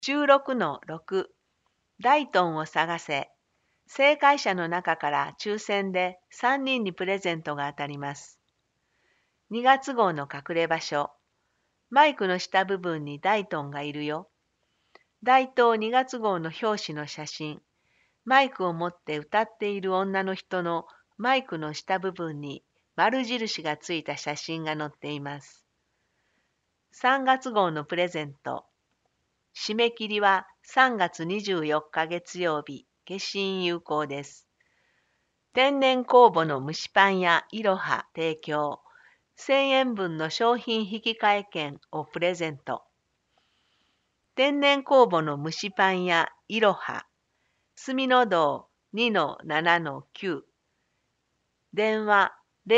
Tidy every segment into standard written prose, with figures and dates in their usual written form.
16-6 ダイトンを探せ。正解者の中から抽選で3人にプレゼントが当たります。2月号の隠れ場所。マイクの下部分にダイトンがいるよ。大東2月号の表紙の写真。マイクを持って歌っている女の人のマイクの下部分に丸印がついた写真が載っています。3月号のプレゼント。締め切りは3月24日月曜日、消印有効です。天然酵母の蒸しパンやいろは提供、1000円分の商品引換券をプレゼント。天然酵母の蒸しパンやいろは、住の堂 2-7-9、電話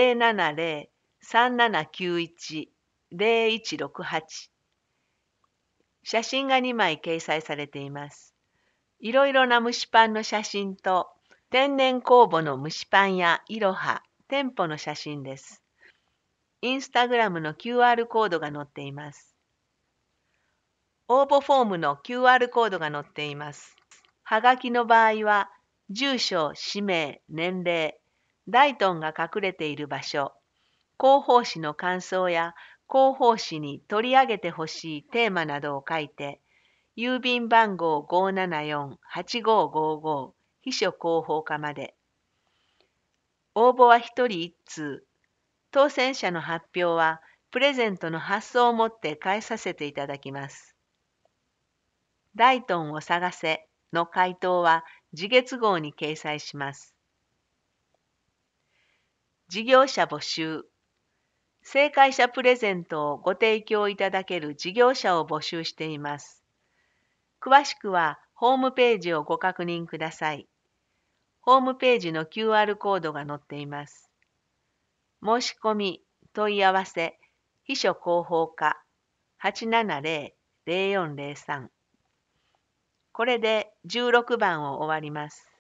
070-3791-0168、写真が2枚掲載されています。いろいろな蒸しパンの写真と、天然酵母の蒸しパンやいろは、店舗の写真です。インスタグラムの QR コードが載っています。応募フォームの QR コードが載っています。はがきの場合は、住所、氏名、年齢、ダイトンが隠れている場所、広報誌の感想や広報誌に取り上げてほしいテーマなどを書いて、郵便番号 574-8555 秘書広報課まで。応募は1人1通。当選者の発表はプレゼントの発送をもって返させていただきます。ダイトンを探せの回答は次月号に掲載します。事業者募集。正解者プレゼントをご提供いただける事業者を募集しています。詳しくはホームページをご確認ください。ホームページの QR コードが載っています。申し込み、問い合わせ、秘書広報課 870-0403。これで16番を終わります。